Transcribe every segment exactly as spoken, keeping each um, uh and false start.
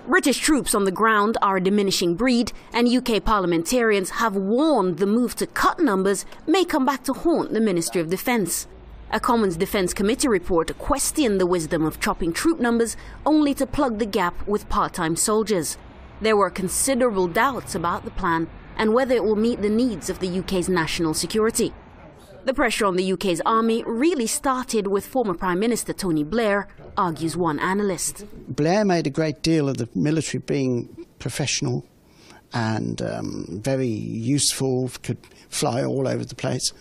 British troops on the ground are a diminishing breed, and U K parliamentarians have warned the move to cut numbers may come back to haunt the Ministry of Defence. A Commons Defence Committee report questioned the wisdom of chopping troop numbers only to plug the gap with part-time soldiers. There were considerable doubts about the plan and whether it will meet the needs of the U K's national security. The pressure on the U K's army really started with former Prime Minister Tony Blair, argues one analyst. Blair made a great deal of the military being professional and um, very useful, could fly all over the place,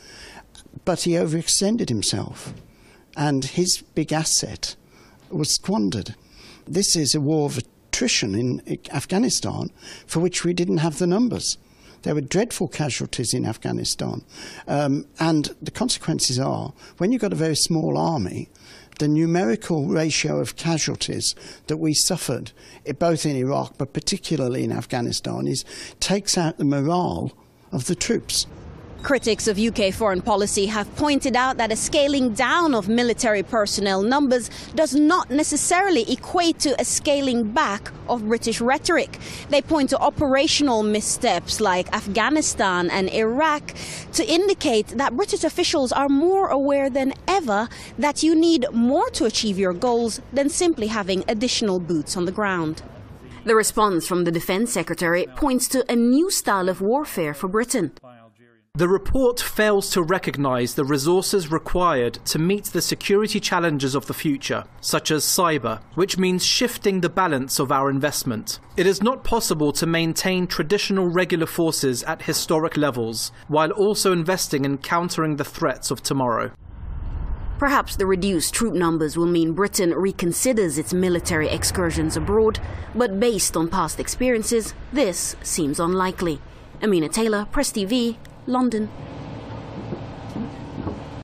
but he overextended himself and his big asset was squandered. This is a war of attrition in Afghanistan for which we didn't have the numbers. There were dreadful casualties in Afghanistan, um, and the consequences are, when you've got a very small army, the numerical ratio of casualties that we suffered, both in Iraq but particularly in Afghanistan, is takes out the morale of the troops. Critics of U K foreign policy have pointed out that a scaling down of military personnel numbers does not necessarily equate to a scaling back of British rhetoric. They point to operational missteps like Afghanistan and Iraq to indicate that British officials are more aware than ever that you need more to achieve your goals than simply having additional boots on the ground. The response from the Defence Secretary points to a new style of warfare for Britain. The report fails to recognise the resources required to meet the security challenges of the future, such as cyber, which means shifting the balance of our investment. It is not possible to maintain traditional regular forces at historic levels, while also investing in countering the threats of tomorrow. Perhaps the reduced troop numbers will mean Britain reconsiders its military excursions abroad, but based on past experiences, this seems unlikely. Amina Taylor, Press T V, London.